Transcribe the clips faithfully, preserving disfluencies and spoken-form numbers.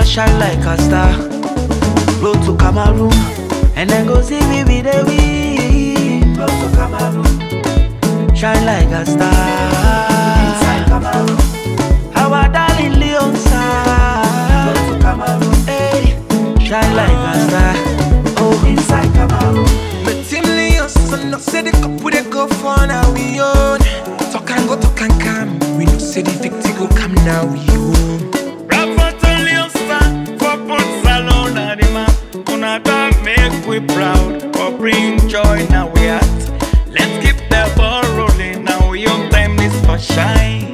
shine like a star. Blow to Cameroon, and then go see me with the wind. Blow to Cameroon, shine like a star. Inside Cameroon, our darling Leon star. Blow to Cameroon, hey, shine like a star. Oh, inside Cameroon. My team Leon, so no say the couple they go for now we own. Talk and go, talk and come. We no say the victim go come now we home. Make we proud or bring joy now we at. Let's keep the ball rolling now. Young time is for shine.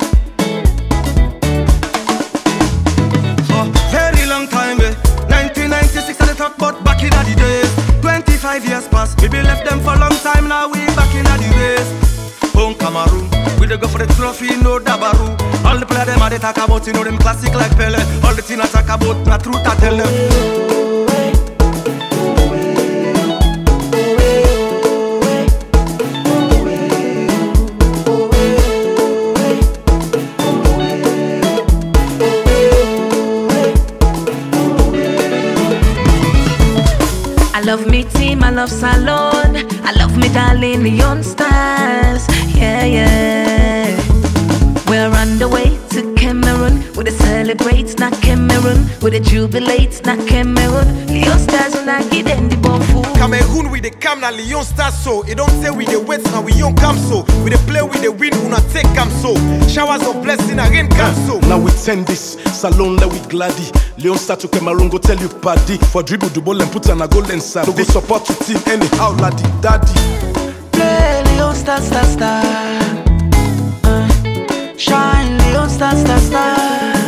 For very long time, eh? nineteen ninety-six I talk about back in the days. twenty-five years past, we be left them for long time now. We back in the race. Home Cameroon, we dey go for the trophy, no dabaru. All the players them a they talk about, you know them classic like Pele. All the things I talk about, na truth I tell them. I love me team, I love Salon, I love me darling Leon Stars, yeah, yeah. We're on the way to Cameroon, we celebrate, not Cameroon, we jubilate, not Cameroon. Leon Stars will not get any bomb food. Cameroon with the cam na Leon Stars so. It don't say we the wait now we don't come so. We the play with the win, we not take come so. Showers of blessing and rain come so. Now we send this, Salon let we gladdy. Leon Star to Cameroon go tell you paddy. For dribble the ball and put on a goal and side. Go support your team anyhow laddie daddy. Play Leon Star Star Star, uh, shine Leon Star Star Star,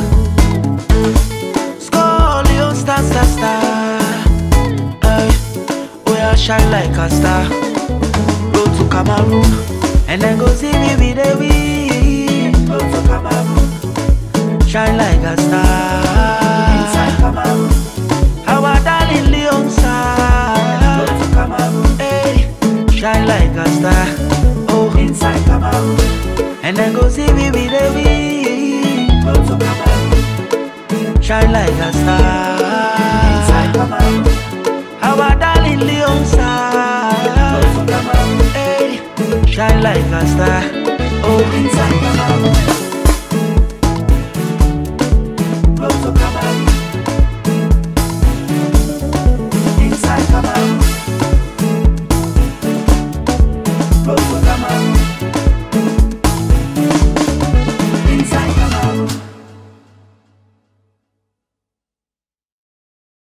uh, score Leon Star Star Star, uh, we are shine like a star. Go to Cameroon, and then go see me with the wind. Go to Cameroon, shine like a star. Inside Cameroon, our darling Leon star. Go to Cameroon, hey, shine like a star. Oh, inside Cameroon, and then go see me with the wind. Go to Cameroon, shine like a star. Inside Cameroon, our darling Leon star. Go to Cameroon, hey, shine like a star. Oh, inside Cameroon.